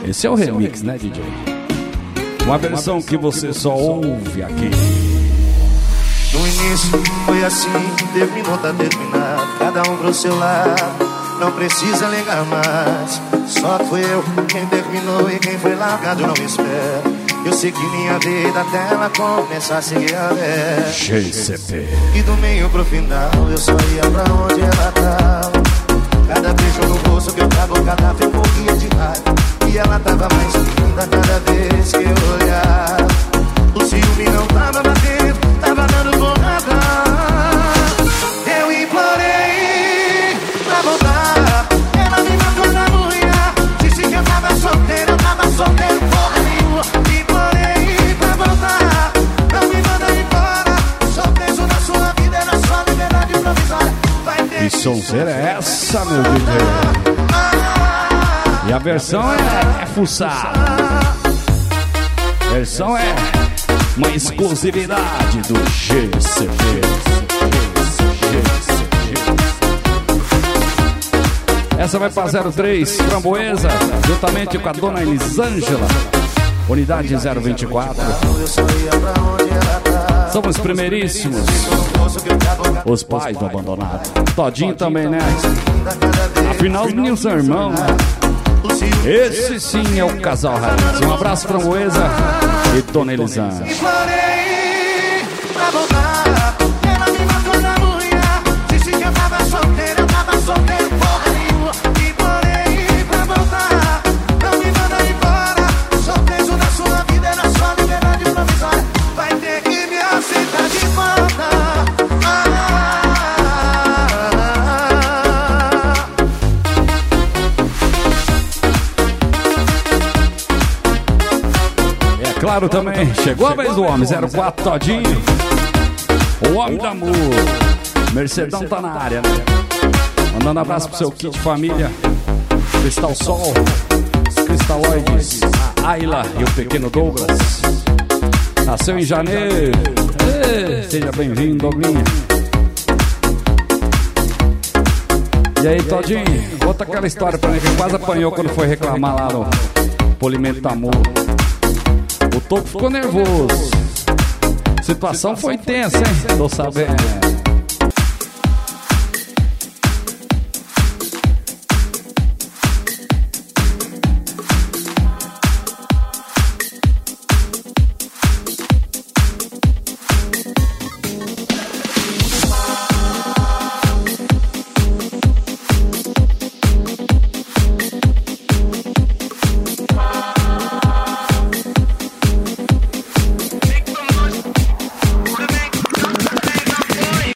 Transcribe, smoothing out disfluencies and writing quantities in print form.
Esse é o remix, né, DJ? Uma versão que você só ouve aqui. No início foi assim, terminou, tá terminado. Cada um pro seu lado, não precisa ligar mais. Só fui eu quem terminou e quem foi largado eu não espero. Eu segui minha vida até ela começar a seguir a dela. GCP. E do meio pro final eu só ia pra onde ela tava. Cada beijo no rosto que eu tava, cada vez eu morria de raiva. E ela tava mais linda cada vez que eu olhava. O ciúme não tava batendo, tava dando porrada. Eu implorei pra voltar. Ela me matou na unha. Disse que eu tava solteiro porra nenhuma. Implorei pra voltar. Não me manda embora. Sou preso na sua vida, na sua liberdade provisória. Que sonzeira é essa, meu DJ? E a versão é fuçada. A versão é uma exclusividade do GCP. Essa vai para 03 Framboesa, juntamente com a dona Elisângela, unidade 024. São os primeiríssimos, os pais do abandonado. Todinho também, né? Afinal, os meninos são irmãos, né? Esse sim é o casal raiz. Um abraço pra Moesa e dona Elisângela. Ela me matou na unha. Disse que eu tava solteiro porra nenhuma. Implorei pra voltar. Não me manda embora. Sou preso na sua vida, na sua liberdade provisória. Vai ter que me aceitar de volta. Claro também, chegou a vez do homem, 04 Todinho, o homem da amor. Mercedão tá na área, né? Mandando abraço pro seu kit família, Cristal Sol, os Cristaloides, a Ayla e o pequeno Douglas. Nasceu em janeiro. Seja bem-vindo, Douglinha. E aí, Todinho, conta aquela história pra mim que quase apanhou quando foi reclamar lá no Polimento da Amor. O Topo ficou nervoso. A situação foi tensa, hein? Tô sabendo.